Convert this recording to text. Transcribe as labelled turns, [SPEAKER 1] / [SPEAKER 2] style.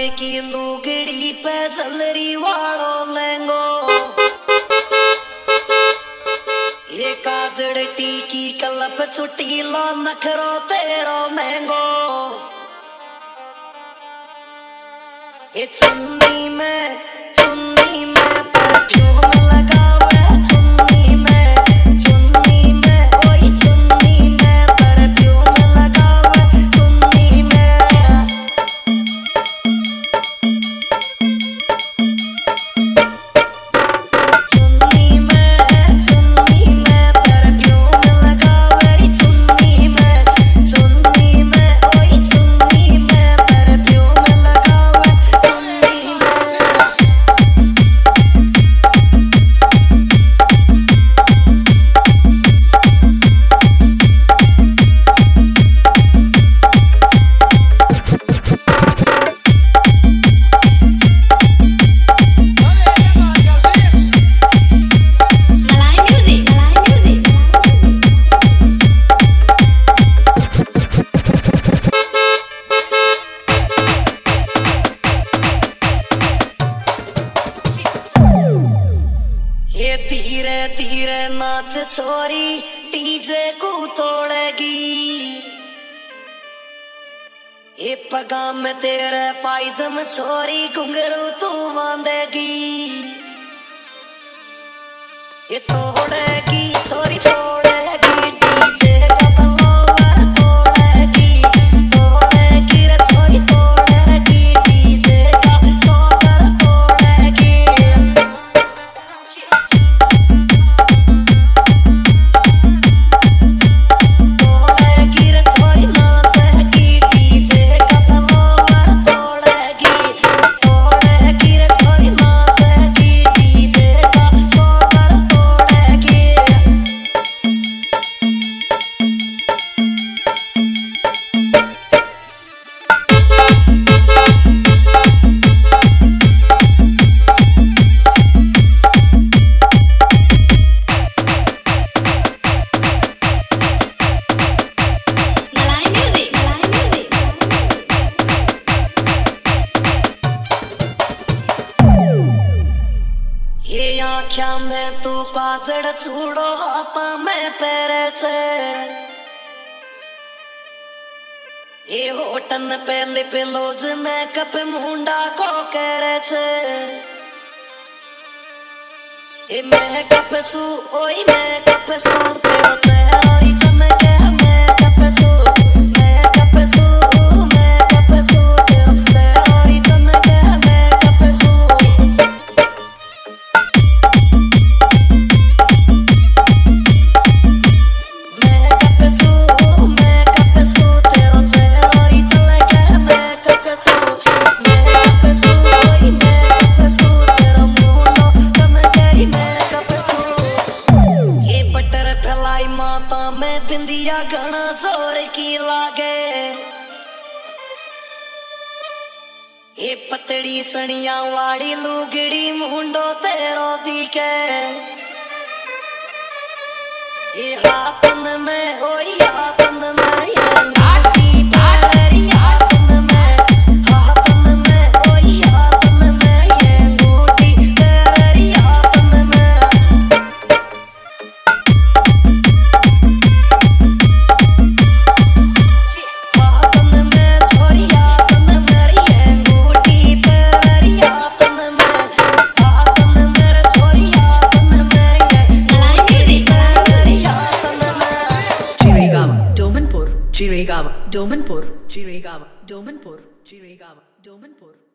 [SPEAKER 1] की लुगड़ी पे जलरी वालो लेंगो ये काजड़ टीकी कलप छुट्टी लो नखरो तेरो महंगो ये चुन्नी में परफ्यूम लगावे चुन्नी में ओई चुन्नी में परफ्यूम लगावे चुन्नी में धीरे धीरे नाच छोरी डीजे को तोड़ेगी ये पगा में तेरे पायजम छोरी घुंघरू तू बांधेगी ये तोड़ेगी छोरी तोड़ेगी डीजे का तलवार तोड़ेगी रे छोरी तोड़ेगी डीजे का सोकर तोड़ेगी आख्या में तू काजड़ छूड़ो हाथा में पैरे छे ये होटन पे लिप लोज में कप मुंडा को करे छे ये मैं कप सू ओई मैं कप सू तेरो चेहरा ही चमके मैं कप सू तेरो चेहरा ही चमके मैं कप सू माता में बिंदिया घना जोर की लागे ये पतड़ी सनिया वाड़ी लुगड़ी मुंडो तेरो दिखे ये हाथन में ओई हाथन में ये नाटी पैरी हाथन में ओई हाथन में ये बूटी पैरी हाथन में
[SPEAKER 2] Jiregawa, Domanpur, Jiregawa, Domanpur, Jiregawa, Domanpur.